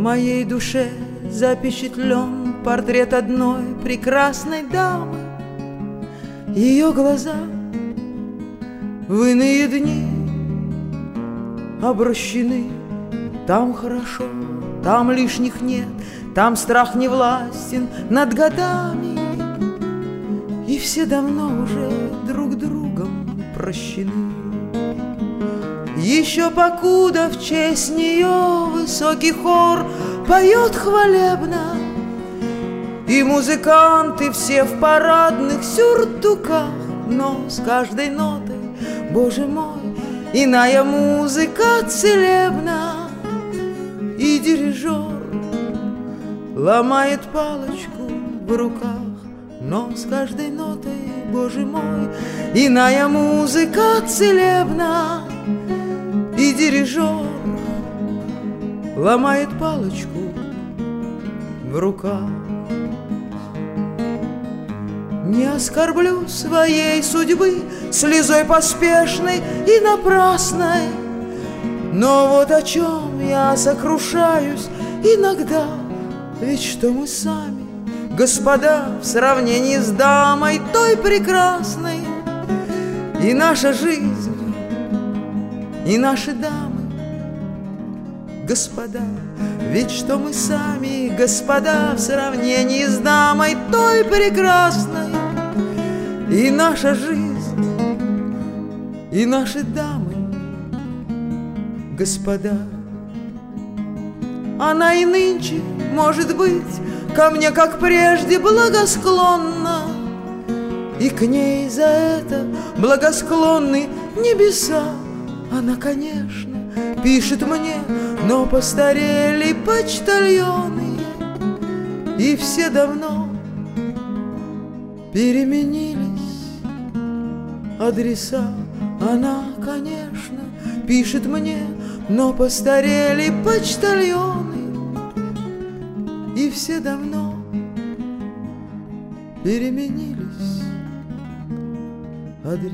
моей душе запечатлен портрет одной прекрасной дамы. Ее глаза в иные дни обращены. Там хорошо, там лишних нет, там страх не властен над годами, и все давно уже друг другом прощены. Еще покуда в честь нее высокий хор поет хвалебно, и музыканты все в парадных сюртуках, но с каждой нотой, Боже мой, иная музыка целебна. И дирижер ломает палочку в руках, но с каждой нотой, Боже мой, иная музыка целебна. И дирижер ломает палочку в руках. Не оскорблю своей судьбы слезой поспешной и напрасной, но вот о чем я сокрушаюсь иногда, ведь что мы сами, господа, в сравнении с дамой той прекрасной, и наша жизнь, и наши дамы, господа, ведь что мы сами, господа, в сравнении с дамой той прекрасной, и наша жизнь, и наши дамы, господа. Она и нынче, может быть, ко мне, как прежде, благосклонна, и к ней за это благосклонны небеса. Она, конечно, пишет мне, но постарели почтальоны, и все давно переменились адреса. Она, конечно, пишет мне, но постарели почтальоны, и все давно переменились адреса.